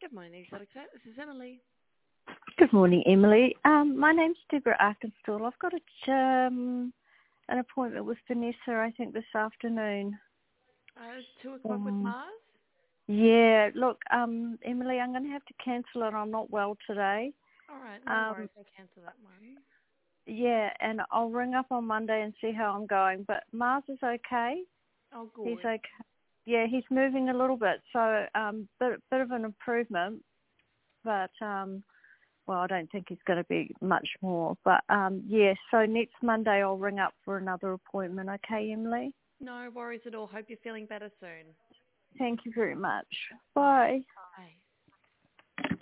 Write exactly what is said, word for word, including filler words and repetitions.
Good morning, Exotic Vet. This is Emily. Good morning, Emily. Um, my name's Deborah Arkenstall. I've got a, um, an appointment with Vanessa, I think, this afternoon. Uh, two o'clock with Um, Mars? yeah, look, um, Emily, I'm going to have to cancel it. I'm not well today. All right, no Um, worries. I'll cancel that one. yeah, and I'll ring up on Monday and see how I'm going. But Mars is okay. Oh, He's good. okay. Yeah, he's moving a little bit, so um, bit, bit of an improvement. But um, well, I don't think he's going to be much more. But, um, yeah, so next Monday I'll ring up for another appointment. Okay, Emily? No worries at all. Hope you're feeling better soon. Thank you very much. All right. Bye. Bye.